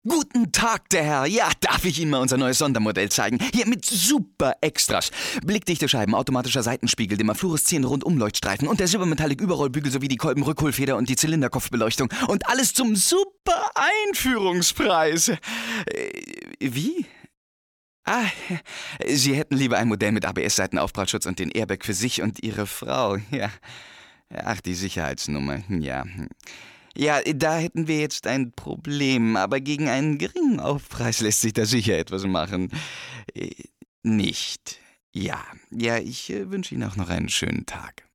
Guten Tag, der Herr. Ja, darf ich Ihnen mal unser neues Sondermodell zeigen? Hier mit super Extras. Blickdichte Scheiben, automatischer Seitenspiegel, dem fluoreszierenden Rundumleuchtstreifen und der Silbermetallic-Überrollbügel sowie die Kolbenrückholfeder und die Zylinderkopfbeleuchtung. Und alles zum super Einführungspreis. Wie? Ah, Sie hätten lieber ein Modell mit ABS-Seitenaufprallschutz und den Airbag für sich und Ihre Frau. Ja. Ach, die Sicherheitsnummer. Ja. Ja, da hätten wir jetzt ein Problem, aber gegen einen geringen Aufpreis lässt sich da sicher etwas machen. Nicht. Ja, ich wünsche Ihnen auch noch einen schönen Tag.